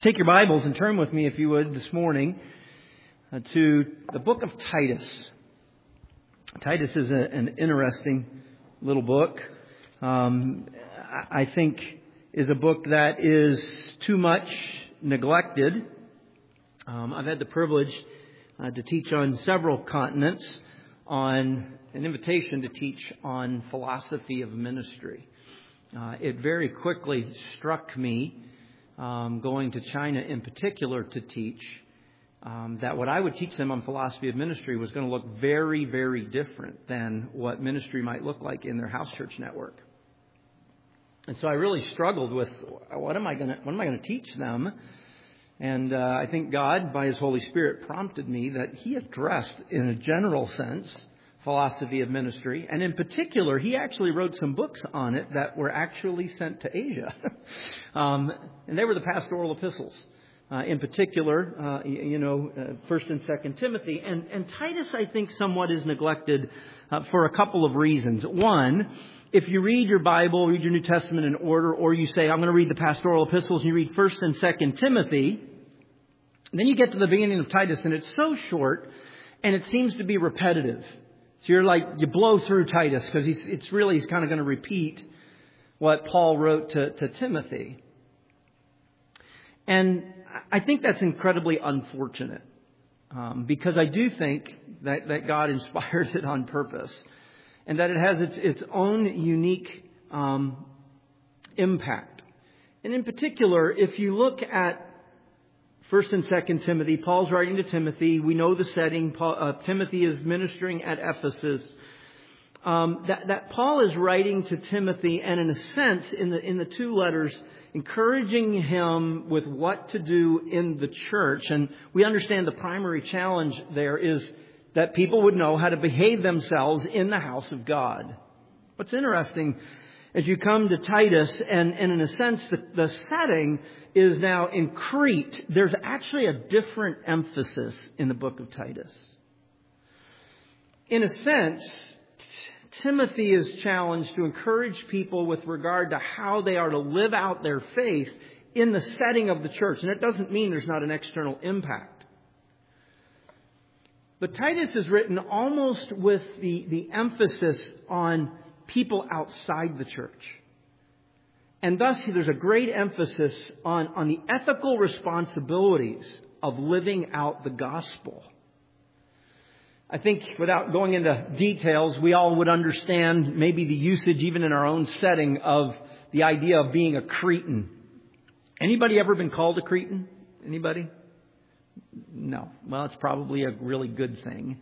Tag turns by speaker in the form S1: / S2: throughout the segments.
S1: Take your Bibles and turn with me, if you would, this morning to the book of Titus. Titus is an interesting little book. I think is a book that is too much neglected. I've had the privilege to teach on several continents on an invitation to teach on philosophy of ministry. It very quickly struck me, going to China in particular to teach, that what I would teach them on philosophy of ministry was going to look very, very different than what ministry might look like in their house church network. And so I really struggled with what am I going to teach them? And I think God, by His Holy Spirit, prompted me that He addressed, in a general sense, philosophy of ministry. And in particular, He actually wrote some books on it that were actually sent to Asia. And they were the pastoral epistles. In particular, 1st and 2nd Timothy. And Titus, I think, somewhat is neglected for a couple of reasons. One, if you read your Bible, read your New Testament in order, or you say, I'm going to read the pastoral epistles, and you read 1st and 2nd Timothy, then you get to the beginning of Titus, and it's so short, and it seems to be repetitive. So you blow through Titus because he's kind of going to repeat what Paul wrote to Timothy. And I think that's incredibly unfortunate because I do think that God inspired it on purpose and that it has its own unique impact. And in particular, if you look at 1st and 2nd Timothy, Paul's writing to Timothy. We know the setting. Timothy is ministering at Ephesus. That Paul is writing to Timothy, and in a sense, in the two letters, encouraging him with what to do in the church. And we understand the primary challenge there is that people would know how to behave themselves in the house of God. What's interesting, as you come to Titus, and in a sense, the setting is now in Crete. There's actually a different emphasis in the book of Titus. In a sense, Timothy is challenged to encourage people with regard to how they are to live out their faith in the setting of the church. And it doesn't mean there's not an external impact. But Titus is written almost with the emphasis on people outside the church. And thus, there's a great emphasis on the ethical responsibilities of living out the gospel. I think without going into details, we all would understand maybe the usage even in our own setting of the idea of being a Cretan. Anybody ever been called a Cretan? Anybody? No. Well, it's probably a really good thing.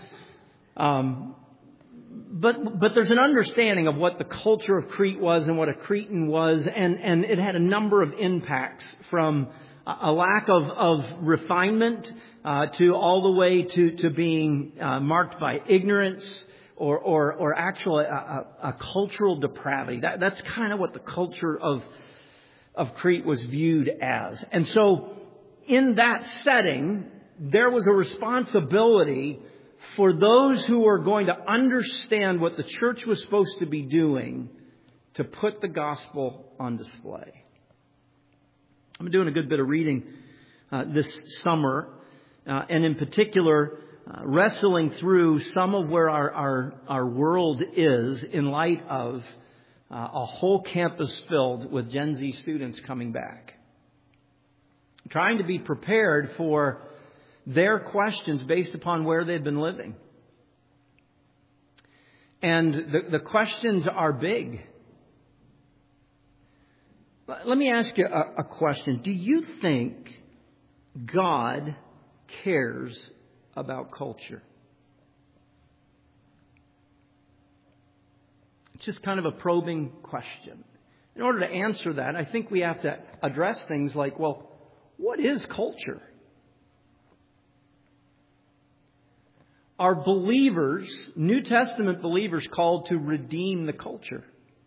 S1: But there's an understanding of what the culture of Crete was and what a Cretan was, and it had a number of impacts from a lack of refinement to all the way to being marked by ignorance or actual a cultural depravity. That's kind of what the culture of Crete was viewed as. And so in that setting, there was a responsibility for those who are going to understand what the church was supposed to be doing to put the gospel on display. I'm doing a good bit of reading this summer, and in particular, wrestling through some of where our world is in light of a whole campus filled with Gen Z students coming back. Trying to be prepared for their questions based upon where they've been living. And the questions are big. Let me ask you a question. Do you think God cares about culture? It's just kind of a probing question. In order to answer that, I think we have to address things like, well, what is culture? Are believers, New Testament believers, called to redeem the culture?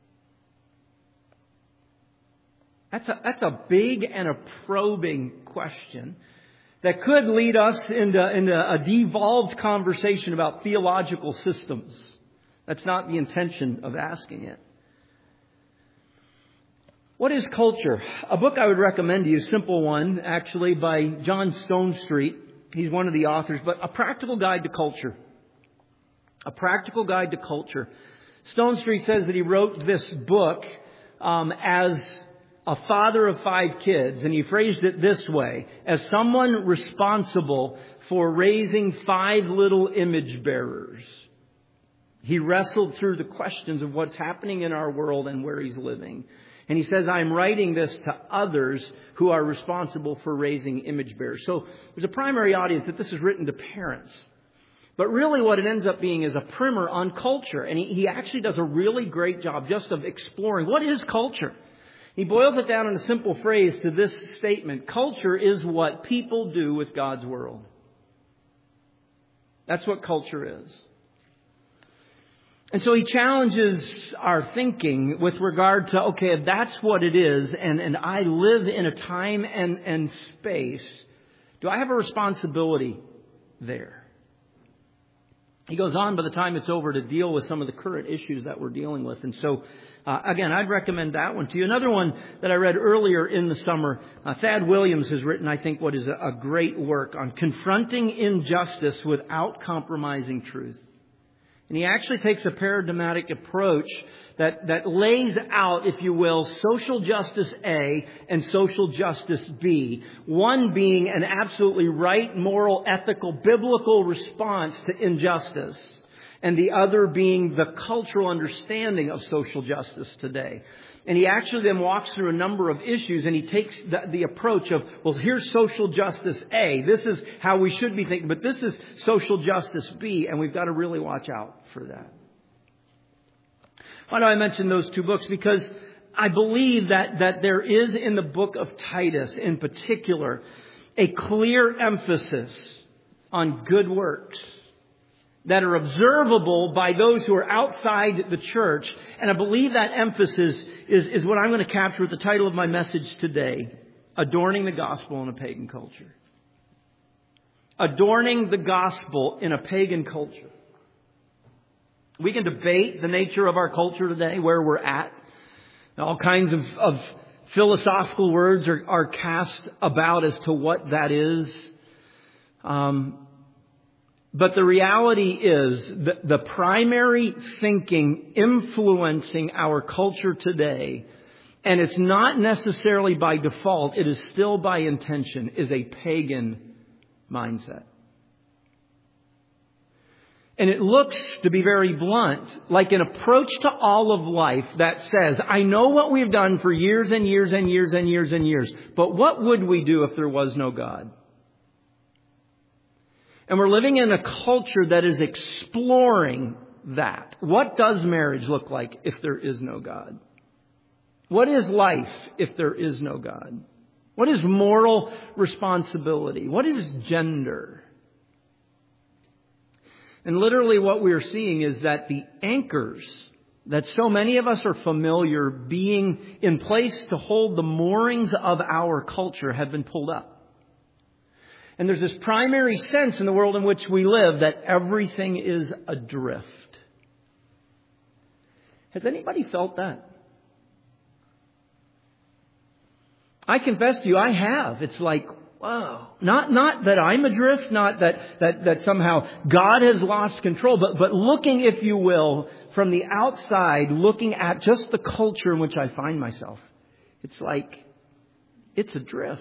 S1: That's a big and a probing question that could lead us into a devolved conversation about theological systems. That's not the intention of asking it. What is culture? A book I would recommend to you, simple one, actually, by John Stonestreet. He's one of the authors, but A Practical Guide to Culture. A Practical Guide to Culture. Stonestreet says that he wrote this book as a father of 5 kids, and he phrased it this way: as someone responsible for raising 5 little image bearers. He wrestled through the questions of what's happening in our world and where he's living. And he says, I'm writing this to others who are responsible for raising image bearers. So there's a primary audience that this is written to parents. But really what it ends up being is a primer on culture. And he actually does a really great job just of exploring what is culture. He boils it down in a simple phrase to this statement: culture is what people do with God's world. That's what culture is. And so he challenges our thinking with regard to, okay, if that's what it is, and I live in a time and space, do I have a responsibility there? He goes on by the time it's over to deal with some of the current issues that we're dealing with. And so, again, I'd recommend that one to you. Another one that I read earlier in the summer, Thad Williams has written, I think, what is a great work on confronting injustice without compromising truth. And he actually takes a paradigmatic approach that lays out, if you will, social justice A and social justice B. One being an absolutely right, moral, ethical, biblical response to injustice, and the other being the cultural understanding of social justice today. And he actually then walks through a number of issues, and he takes the approach of, well, here's social justice A. This is how we should be thinking, but this is social justice B, and we've got to really watch out for that. Why do I mention those 2 books? Because I believe that there is in the book of Titus in particular a clear emphasis on good works that are observable by those who are outside the church. And I believe that emphasis is what I'm going to capture with the title of my message today: Adorning the Gospel in a Pagan Culture. Adorning the Gospel in a Pagan Culture. We can debate the nature of our culture today, where we're at. All kinds of philosophical words are cast about as to what that is. But the reality is that the primary thinking influencing our culture today, and it's not necessarily by default, it is still by intention, is a pagan mindset. And it looks, to be very blunt, like an approach to all of life that says, I know what we've done for years and years and years and years and years, but what would we do if there was no God? And we're living in a culture that is exploring that. What does marriage look like if there is no God? What is life if there is no God? What is moral responsibility? What is gender? And literally what we are seeing is that the anchors that so many of us are familiar being in place to hold the moorings of our culture have been pulled up. And there's this primary sense in the world in which we live that everything is adrift. Has anybody felt that? I confess to you, I have. It's like, wow. Not that I'm adrift, not that somehow God has lost control, but looking, if you will, from the outside, looking at just the culture in which I find myself. It's like, it's adrift.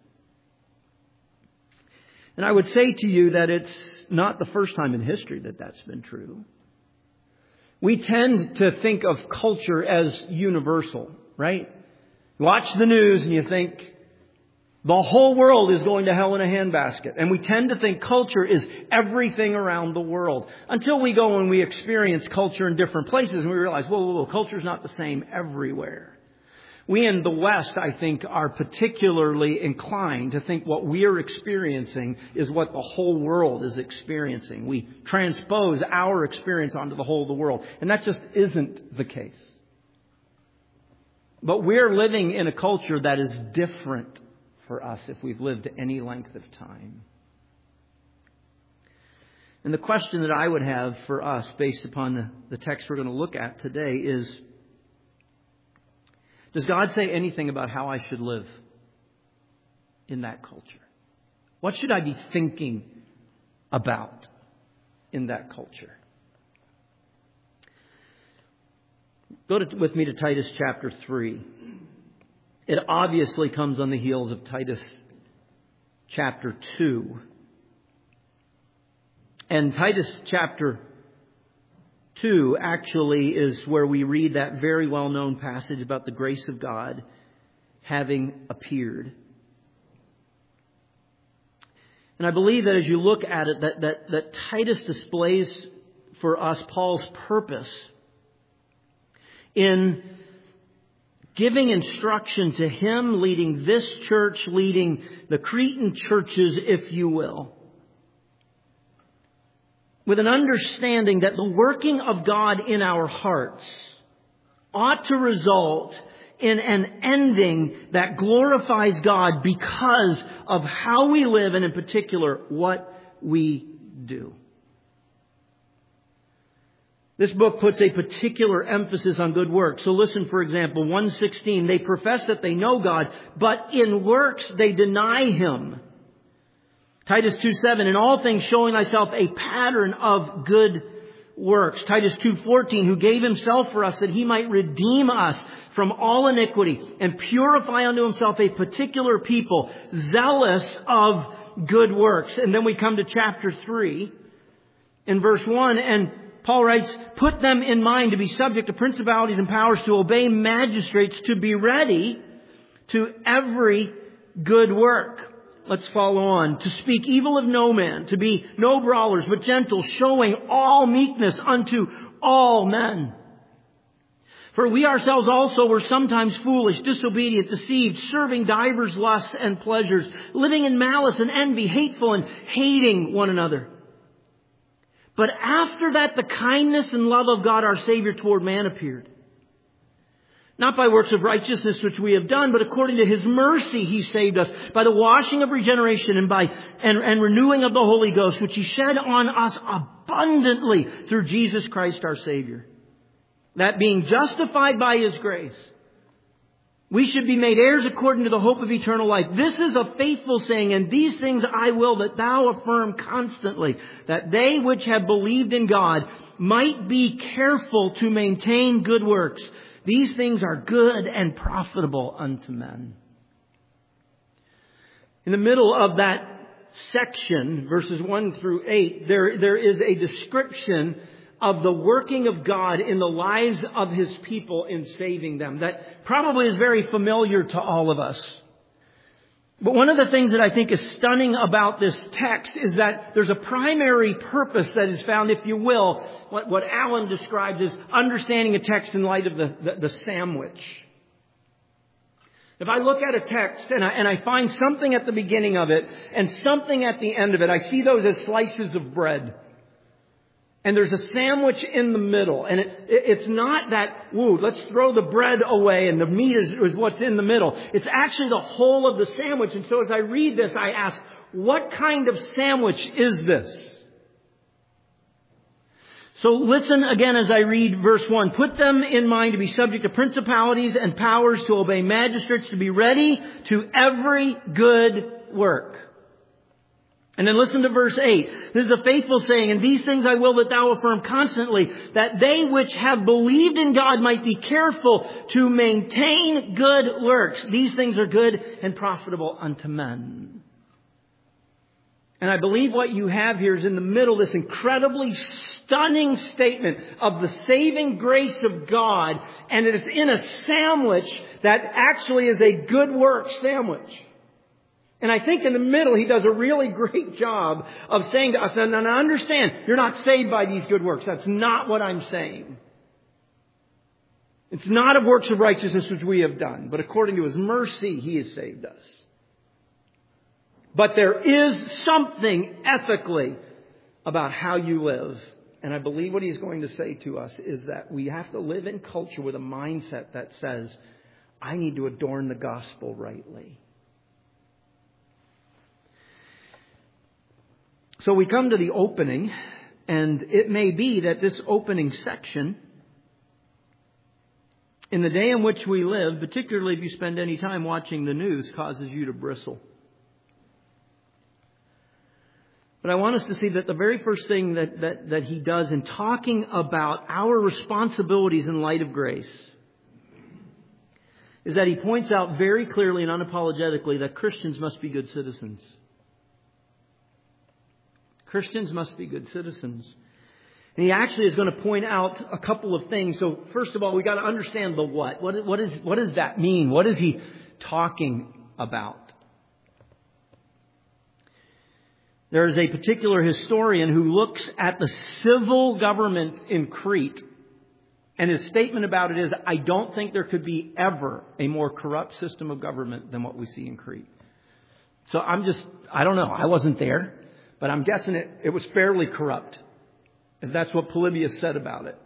S1: And I would say to you that it's not the first time in history that that's been true. We tend to think of culture as universal, right? You watch the news and you think the whole world is going to hell in a handbasket. And we tend to think culture is everything around the world. Until we go and we experience culture in different places and we realize, whoa, culture's not the same everywhere. We in the West, I think, are particularly inclined to think what we are experiencing is what the whole world is experiencing. We transpose our experience onto the whole of the world. And that just isn't the case. But we're living in a culture that is different for us if we've lived any length of time. And the question that I would have for us based upon the text we're going to look at today is, Does God say anything about how I should live in that culture? What should I be thinking about in that culture? Go with me to Titus chapter 3. It obviously comes on the heels of Titus chapter 2. And Titus chapter 2 actually is where we read that very well-known passage about the grace of God having appeared. And I believe that as you look at it, that Titus displays for us Paul's purpose in giving instruction to him, leading this church, leading the Cretan churches, if you will, with an understanding that the working of God in our hearts ought to result in an ending that glorifies God because of how we live and in particular what we do. This book puts a particular emphasis on good works. So listen, for example, 1:16, they profess that they know God, but in works they deny Him. Titus 2:7, in all things showing thyself a pattern of good works. Titus 2:14, who gave Himself for us that He might redeem us from all iniquity and purify unto Himself a particular people, zealous of good works. And then we come to chapter 3 in verse 1, and Paul writes, put them in mind to be subject to principalities and powers, to obey magistrates, to be ready to every good work. Let's follow on. To speak evil of no man, to be no brawlers, but gentle, showing all meekness unto all men. For we ourselves also were sometimes foolish, disobedient, deceived, serving divers lusts and pleasures, living in malice and envy, hateful and hating one another. But after that, the kindness and love of God our Savior toward man appeared. Not by works of righteousness which we have done, but according to His mercy He saved us by the washing of regeneration and renewing of the Holy Ghost, which He shed on us abundantly through Jesus Christ our Savior. That being justified by His grace, we should be made heirs according to the hope of eternal life. This is a faithful saying, and these things I will that thou affirm constantly, that they which have believed in God might be careful to maintain good works. These things are good and profitable unto men. In the middle of that section, verses 1 through 8, there is a description of the working of God in the lives of His people in saving them. That probably is very familiar to all of us. But one of the things that I think is stunning about this text is that there's a primary purpose that is found, if you will, what Alan describes as understanding a text in light of the sandwich. If I look at a text and I find something at the beginning of it and something at the end of it, I see those as slices of bread. And there's a sandwich in the middle. And it's not that, let's throw the bread away and the meat is what's in the middle. It's actually the whole of the sandwich. And so as I read this, I ask, what kind of sandwich is this? So listen again as I read verse 1. Put them in mind to be subject to principalities and powers, to obey magistrates, to be ready to every good work. And then listen to verse 8. This is a faithful saying, and these things I will that thou affirm constantly, that they which have believed in God might be careful to maintain good works. These things are good and profitable unto men. And I believe what you have here is in the middle this incredibly stunning statement of the saving grace of God, and it is in a sandwich that actually is a good work sandwich. And I think in the middle, he does a really great job of saying to us, now understand, you're not saved by these good works. That's not what I'm saying. It's not of works of righteousness which we have done, but according to His mercy, He has saved us. But there is something ethically about how you live. And I believe what He's going to say to us is that we have to live in culture with a mindset that says, I need to adorn the gospel rightly. So we come to the opening, and it may be that this opening section in the day in which we live, particularly if you spend any time watching the news, causes you to bristle. But I want us to see that the very first thing that he does in talking about our responsibilities in light of grace is that he points out very clearly and unapologetically that Christians must be good citizens. Christians must be good citizens. And he actually is going to point out a couple of things. So first of all, we got to understand the what. What does that mean? What is he talking about? There is a particular historian who looks at the civil government in Crete, and his statement about it is, I don't think there could be ever a more corrupt system of government than what we see in Crete. So I don't know. I wasn't there, but I'm guessing it was fairly corrupt. If that's what Polybius said about it.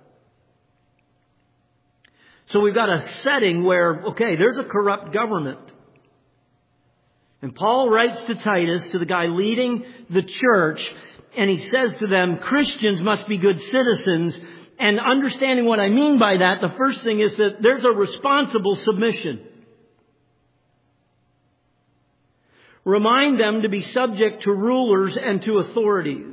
S1: So we've got a setting where, okay, there's a corrupt government. And Paul writes to Titus, to the guy leading the church, and he says to them, Christians must be good citizens. And understanding what I mean by that, the first thing is that there's a responsible submission. Remind them to be subject to rulers and to authorities.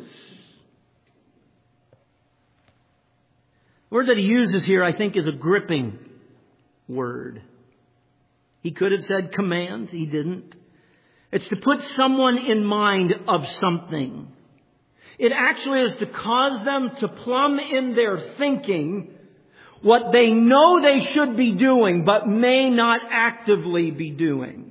S1: The word that he uses here, I think, is a gripping word. He could have said command. He didn't. It's to put someone in mind of something. It actually is to cause them to plumb in their thinking what they know they should be doing, but may not actively be doing.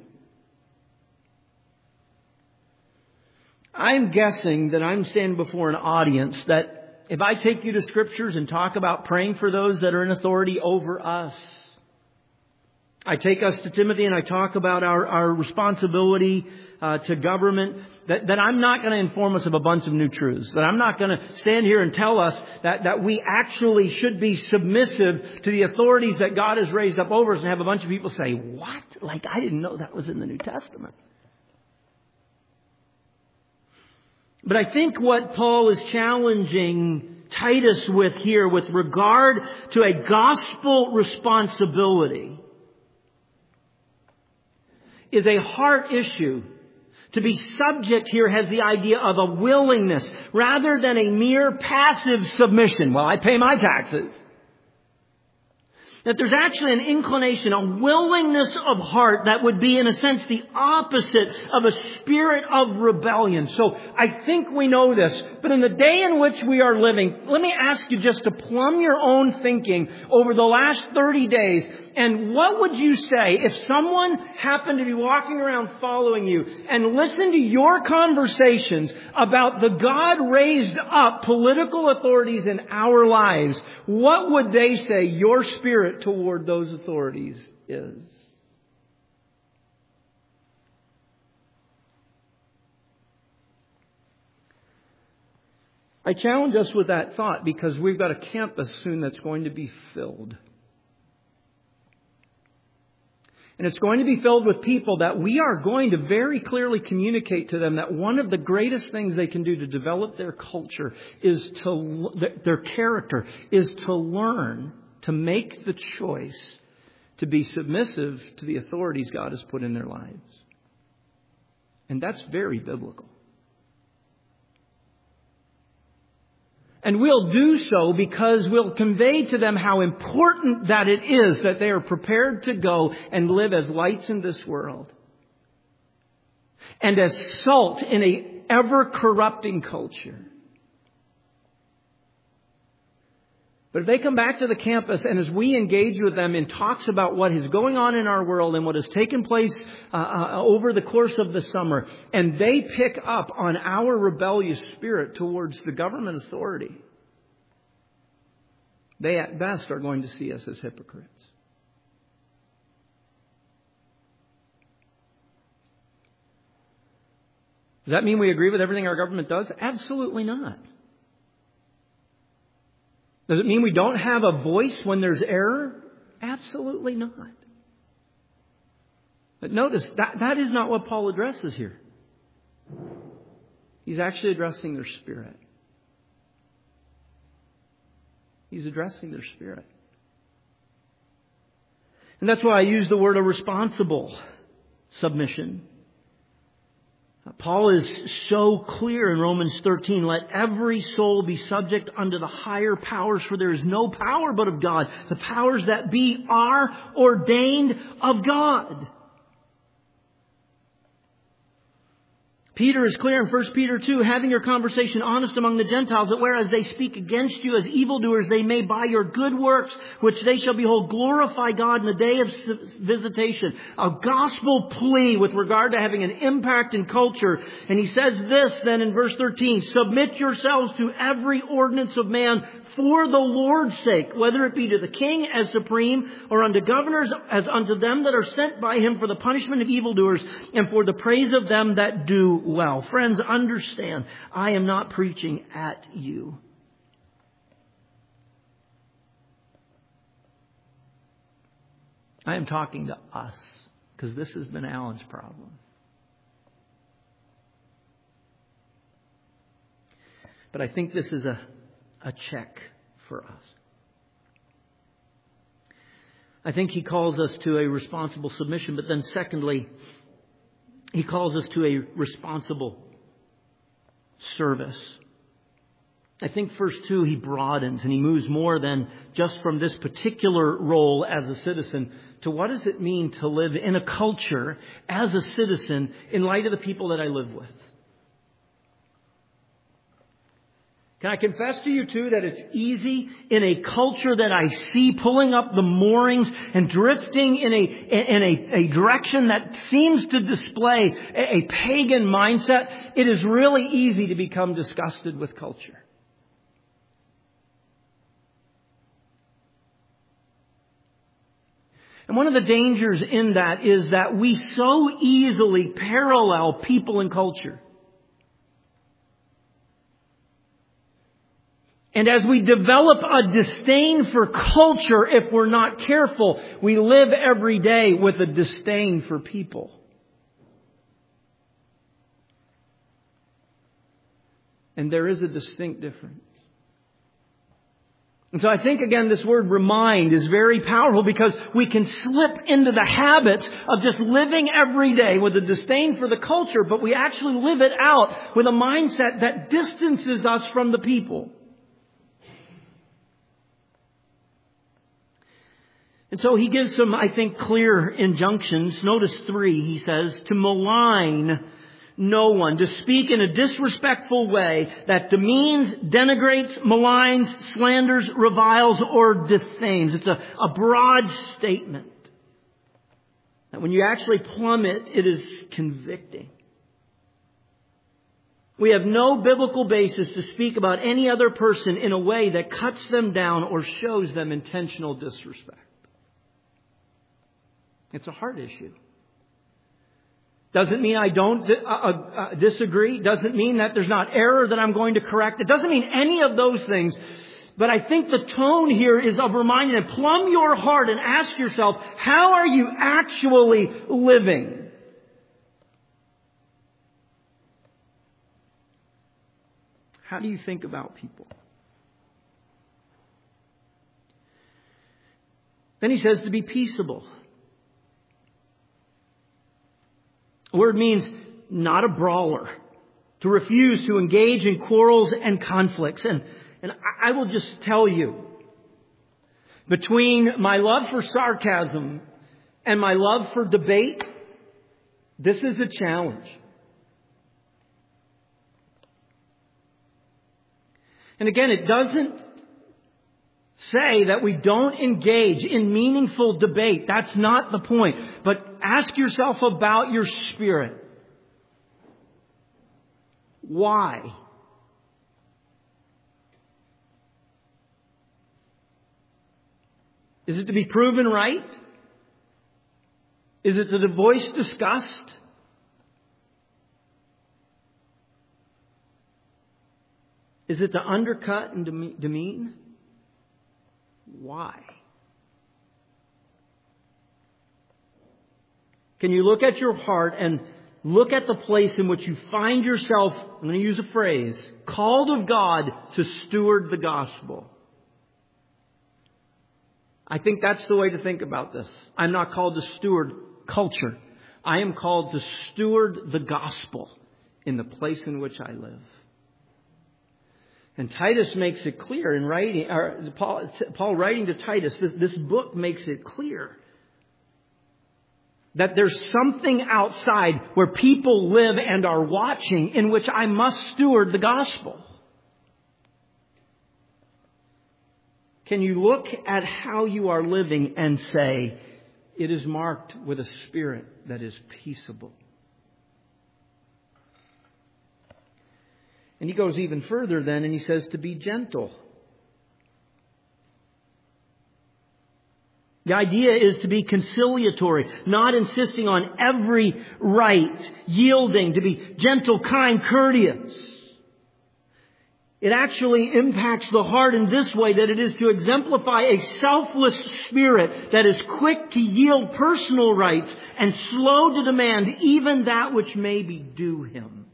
S1: I'm guessing that I'm standing before an audience that if I take you to scriptures and talk about praying for those that are in authority over us, I take us to Timothy and I talk about our responsibility to government, that I'm not going to inform us of a bunch of new truths. That I'm not going to stand here and tell us that we actually should be submissive to the authorities that God has raised up over us and have a bunch of people say, what? Like, I didn't know that was in the New Testament. But I think what Paul is challenging Titus with here with regard to a gospel responsibility is a heart issue. To be subject here has the idea of a willingness rather than a mere passive submission. Well, I pay my taxes. That there's actually an inclination, a willingness of heart that would be, in a sense, the opposite of a spirit of rebellion. So I think we know this. But in the day in which we are living, let me ask you just to plumb your own thinking over the last 30 days. And what would you say if someone happened to be walking around following you and listened to your conversations about the God raised up political authorities in our lives? What would they say your spirit toward those authorities is? I challenge us with that thought because we've got a campus soon that's going to be filled. And it's going to be filled with people that we are going to very clearly communicate to them that one of the greatest things they can do to develop their culture is their character is to learn to make the choice to be submissive to the authorities God has put in their lives. And that's very biblical. And we'll do so because we'll convey to them how important that it is that they are prepared to go and live as lights in this world. And as salt in a ever-corrupting culture. But if they come back to the campus and as we engage with them in talks about what is going on in our world and what has taken place over the course of the summer, and they pick up on our rebellious spirit towards the government authority, they at best are going to see us as hypocrites. Does that mean we agree with everything our government does? Absolutely not. Does it mean we don't have a voice when there's error? Absolutely not. But notice, that is not what Paul addresses here. He's actually addressing their spirit. He's addressing their spirit. And that's why I use the word a responsible submission. Paul is so clear in Romans 13, let every soul be subject unto the higher powers, for there is no power but of God. The powers that be are ordained of God. Peter is clear in 1 Peter 2, having your conversation honest among the Gentiles, that whereas they speak against you as evildoers, they may by your good works, which they shall behold, glorify God in the day of visitation. A gospel plea with regard to having an impact in culture. And he says this then in verse 13, submit yourselves to every ordinance of man for the Lord's sake, whether it be to the king as supreme, or unto governors as unto them that are sent by him for the punishment of evildoers and for the praise of them that do well. Friends, understand, I am not preaching at you. I am talking to us, because this has been Alan's problem. But I think this is a check for us. I think he calls us to a responsible submission, but then secondly, he calls us to a responsible service. I think verse 2, he broadens and he moves more than just from this particular role as a citizen to what does it mean to live in a culture as a citizen in light of the people that I live with. Can I confess to you too that it's easy in a culture that I see pulling up the moorings and drifting in a direction that seems to display a pagan mindset. It is really easy to become disgusted with culture. And one of the dangers in that is that we so easily parallel people and culture. And as we develop a disdain for culture, if we're not careful, we live every day with a disdain for people. And there is a distinct difference. And so I think, again, this word remind is very powerful because we can slip into the habits of just living every day with a disdain for the culture, but we actually live it out with a mindset that distances us from the people. And so he gives some, I think, clear injunctions. Notice 3, he says, to malign no one, to speak in a disrespectful way that demeans, denigrates, maligns, slanders, reviles, or defames. It's a broad statement. And when you actually plumb it, it is convicting. We have no biblical basis to speak about any other person in a way that cuts them down or shows them intentional disrespect. It's a heart issue. Doesn't mean I don't disagree. Doesn't mean that there's not error that I'm going to correct. It doesn't mean any of those things. But I think the tone here is of reminding you, plumb your heart and ask yourself, how are you actually living? How do you think about people? Then he says to be peaceable. The word means not a brawler, to refuse to engage in quarrels and conflicts. And I will just tell you, between my love for sarcasm and my love for debate, this is a challenge. And again, it doesn't say that we don't engage in meaningful debate. That's not the point. But ask yourself about your spirit. Why? Is it to be proven right? Is it to voice disgust? Is it to undercut and demean? Why? Can you look at your heart and look at the place in which you find yourself, I'm going to use a phrase, called of God to steward the gospel? I think that's the way to think about this. I'm not called to steward culture. I am called to steward the gospel in the place in which I live. And Titus makes it clear in writing, or Paul writing to Titus, this book makes it clear that there's something outside where people live and are watching in which I must steward the gospel. Can you look at how you are living and say, it is marked with a spirit that is peaceable? And he goes even further then, and he says to be gentle. The idea is to be conciliatory, not insisting on every right, yielding, to be gentle, kind, courteous. It actually impacts the heart in this way, that it is to exemplify a selfless spirit that is quick to yield personal rights and slow to demand even that which may be due him.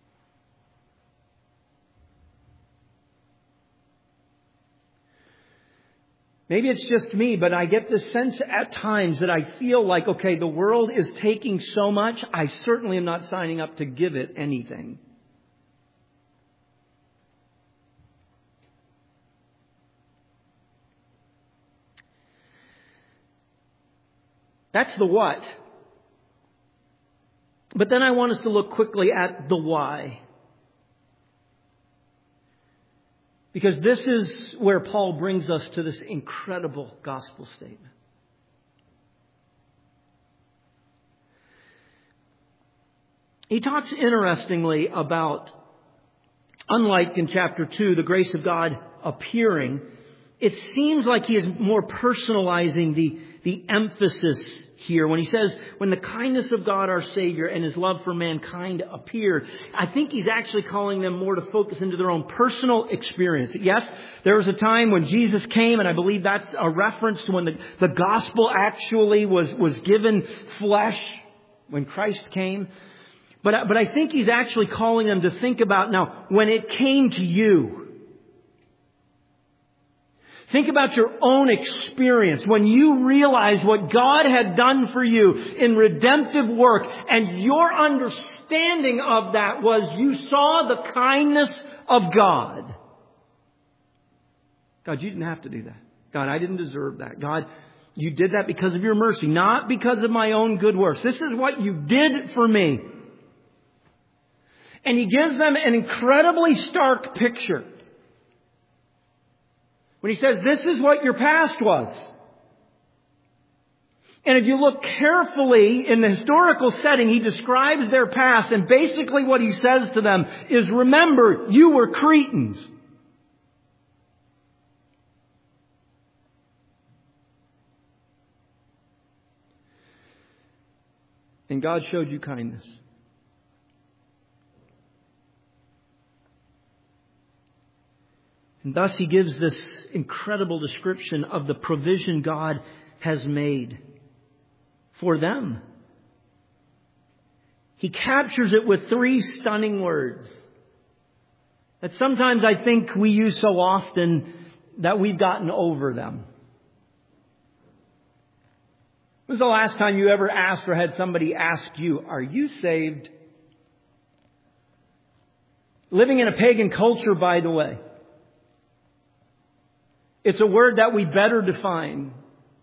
S1: Maybe it's just me, but I get this sense at times that I feel like, okay, the world is taking so much, I certainly am not signing up to give it anything. That's the what. But then I want us to look quickly at the why. Because this is where Paul brings us to this incredible gospel statement. He talks interestingly about, unlike in chapter 2, the grace of God appearing, it seems like he is more personalizing the emphasis here. When he says, when the kindness of God our Savior and His love for mankind appeared, I think he's actually calling them more to focus into their own personal experience. Yes, there was a time when Jesus came, and I believe that's a reference to when the gospel actually was given flesh, when Christ came. But I think he's actually calling them to think about, now, when it came to you. Think about your own experience when you realized what God had done for you in redemptive work, and your understanding of that was you saw the kindness of God. God, you didn't have to do that. God, I didn't deserve that. God, you did that because of your mercy, not because of my own good works. This is what you did for me. And he gives them an incredibly stark picture when he says, this is what your past was. And if you look carefully in the historical setting, he describes their past. And basically what he says to them is, remember, you were Cretans. And God showed you kindness. And thus he gives this incredible description of the provision God has made for them. He captures it with 3 stunning words that sometimes I think we use so often that we've gotten over them. When was the last time you ever asked or had somebody ask you, are you saved? Living in a pagan culture, by the way. It's a word that we better define.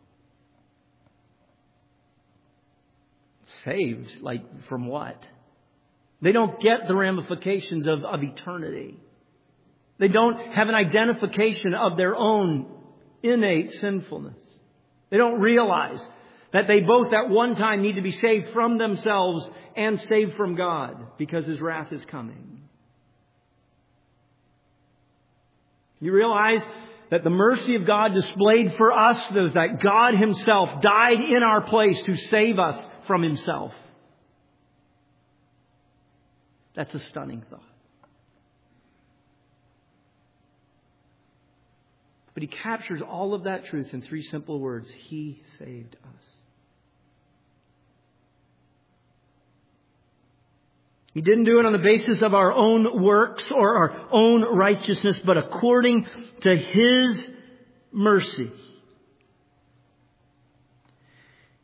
S1: Saved, like from what? They don't get the ramifications of eternity. They don't have an identification of their own innate sinfulness. They don't realize that they both at one time need to be saved from themselves and saved from God because His wrath is coming. You realize that the mercy of God displayed for us is that God Himself died in our place to save us from Himself. That's a stunning thought. But he captures all of that truth in 3 simple words. He saved us. He didn't do it on the basis of our own works or our own righteousness, but according to His mercy.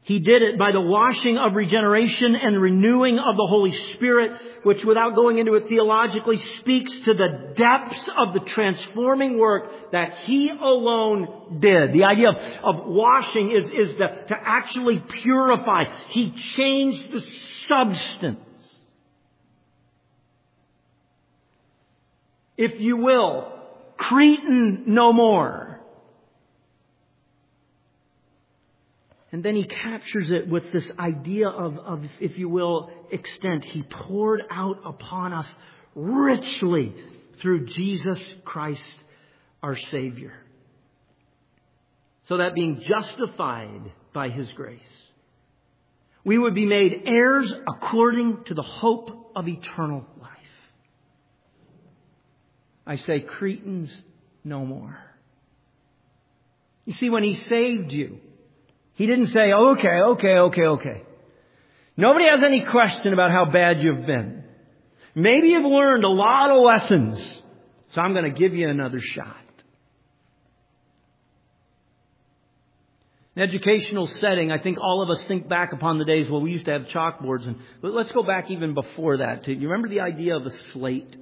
S1: He did it by the washing of regeneration and renewing of the Holy Spirit, which, without going into it theologically, speaks to the depths of the transforming work that He alone did. The idea of washing is to actually purify. He changed the substance. If you will, Cretan no more. And then He captures it with this idea of, if you will, extent. He poured out upon us richly through Jesus Christ, our Savior. So that being justified by His grace, we would be made heirs according to the hope of eternal life. I say, Cretans no more. You see, when He saved you, He didn't say, okay. Nobody has any question about how bad you've been. Maybe you've learned a lot of lessons, so I'm going to give you another shot. In an educational setting, I think all of us think back upon the days where we used to have chalkboards. But let's go back even before that. You remember the idea of a slate?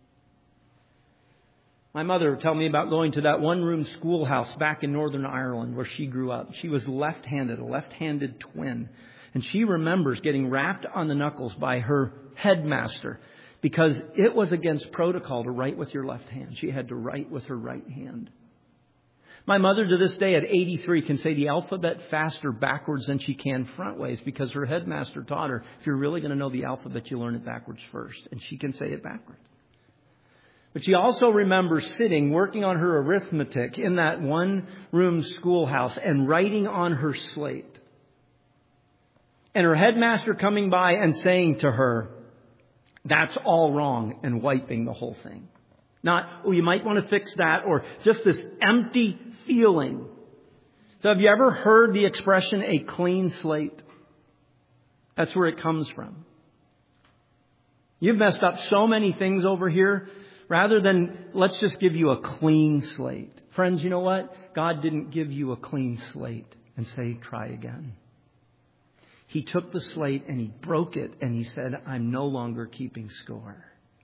S1: My mother would tell me about going to that one-room schoolhouse back in Northern Ireland where she grew up. She was left-handed, a left-handed twin. And she remembers getting rapped on the knuckles by her headmaster because it was against protocol to write with your left hand. She had to write with her right hand. My mother to this day at 83 can say the alphabet faster backwards than she can frontways because her headmaster taught her, if you're really going to know the alphabet, you learn it backwards first. And she can say it backwards. But she also remembers sitting, working on her arithmetic in that one-room schoolhouse and writing on her slate. And her headmaster coming by and saying to her, that's all wrong, and wiping the whole thing. Not, oh, you might want to fix that, or just this empty feeling. So have you ever heard the expression, a clean slate? That's where it comes from. You've messed up so many things over here. Rather than, let's just give you a clean slate. Friends, you know what? God didn't give you a clean slate and say, try again. He took the slate and He broke it and He said, I'm no longer keeping score.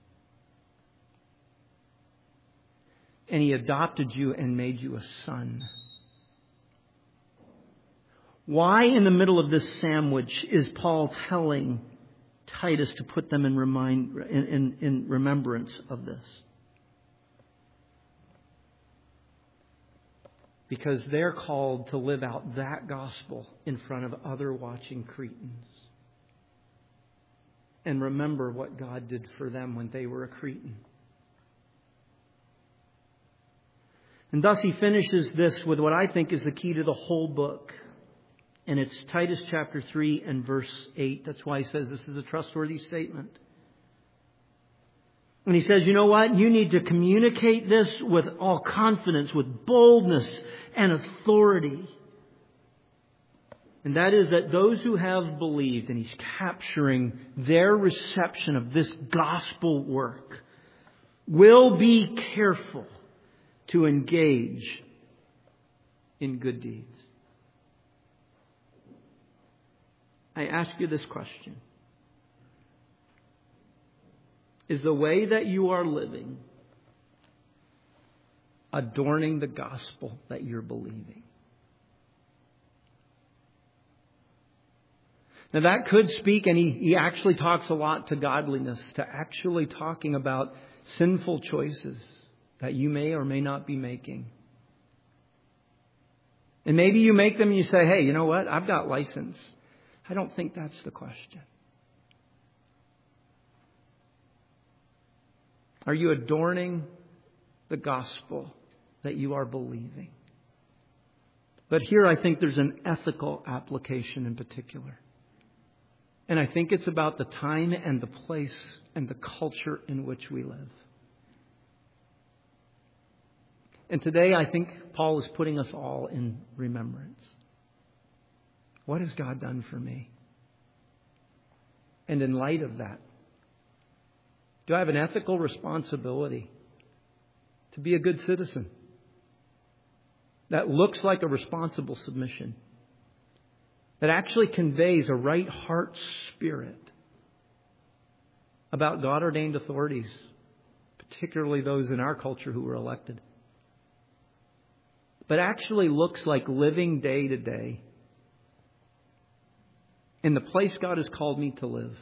S1: And He adopted you and made you a son. Why in the middle of this sandwich is Paul telling Titus to put them in remembrance of this? Because they're called to live out that gospel in front of other watching Cretans. And remember what God did for them when they were a Cretan. And thus he finishes this with what I think is the key to the whole book. And it's Titus chapter 3 and verse 8. That's why he says this is a trustworthy statement. And he says, you know what? You need to communicate this with all confidence, with boldness and authority. And that is that those who have believed, and he's capturing their reception of this gospel work, will be careful to engage in good deeds. I ask you this question. Is the way that you are living adorning the gospel that you're believing? Now that could speak, and he actually talks a lot to godliness, to actually talking about sinful choices that you may or may not be making. And maybe you make them and you say, hey, you know what? I've got license. I don't think that's the question. Are you adorning the gospel that you are believing? But here I think there's an ethical application in particular. And I think it's about the time and the place and the culture in which we live. And today I think Paul is putting us all in remembrance. What has God done for me? And in light of that, do I have an ethical responsibility to be a good citizen that looks like a responsible submission? that actually conveys a right heart spirit about God-ordained authorities, particularly those in our culture who were elected, but actually looks like living day to day in the place God has called me to live,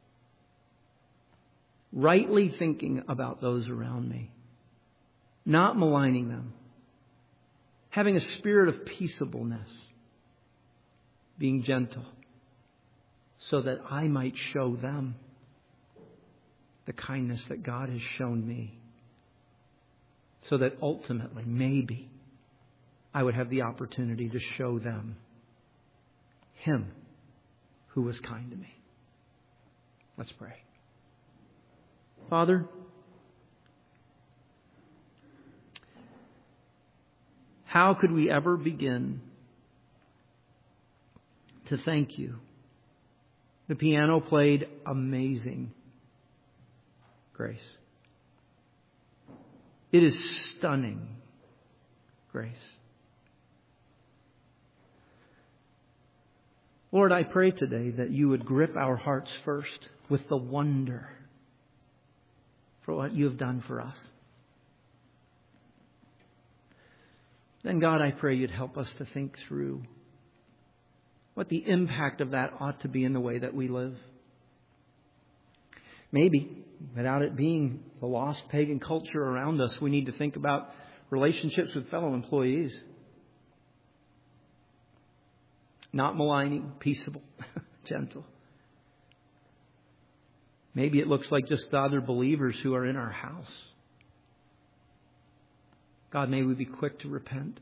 S1: rightly thinking about those around me, not maligning them, having a spirit of peaceableness, being gentle, so that I might show them the kindness that God has shown me, so that ultimately, maybe, I would have the opportunity to show them Him who was kind to me. Let's pray. Father, how could we ever begin to thank You? The piano played amazing grace. It is stunning grace. Lord, I pray today that You would grip our hearts first with the wonder for what You have done for us. Then, God, I pray You'd help us to think through what the impact of that ought to be in the way that we live. Maybe, without it being the lost pagan culture around us, we need to think about relationships with fellow employees. Not maligning, peaceable, gentle. Maybe it looks like just the other believers who are in our house. God, may we be quick to repent.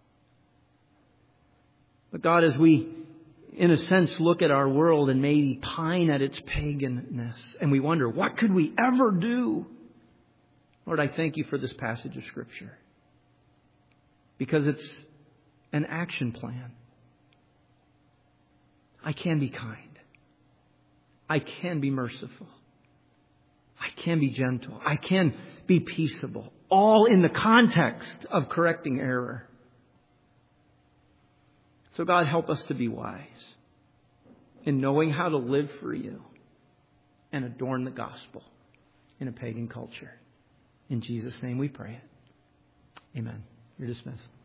S1: But God, as we, in a sense, look at our world and maybe pine at its paganness, and we wonder, what could we ever do? Lord, I thank You for this passage of Scripture, because it's an action plan. I can be kind. I can be merciful. I can be gentle. I can be peaceable. All in the context of correcting error. So God, help us to be wise in knowing how to live for You and adorn the gospel in a pagan culture. In Jesus' name we pray it. Amen. You're dismissed.